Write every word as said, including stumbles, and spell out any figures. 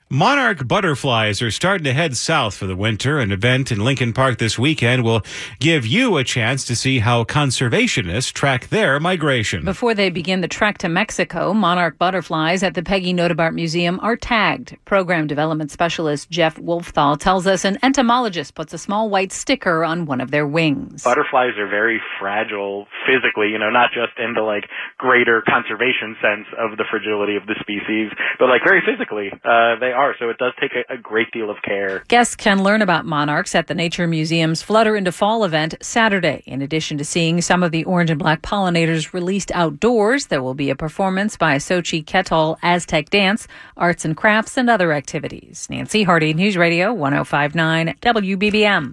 Monarch butterflies are starting to head south for the winter. An event in Lincoln Park this weekend will give you a chance to see how conservationists track their migration. Before they begin the trek to Mexico, monarch butterflies at the Peggy Notebart Museum are tagged. Program development specialist Jeff Wolfthal tells us an entomologist puts a small white sticker on one of their wings. Butterflies are very fragile physically, you know, not just in the like greater conservation sense of the fragility of the species, but like very physically. Uh, they are, so it does take a, a great deal of care. Guests can learn about monarchs at the Nature Museum's Flutter into Fall event Saturday. In addition to seeing some of the orange and black pollinators released outdoors, there will be a performance by Xochiquetzal Aztec dance, arts and crafts, and other activities. Nancy Hardy, News Radio one oh five point nine W B B M.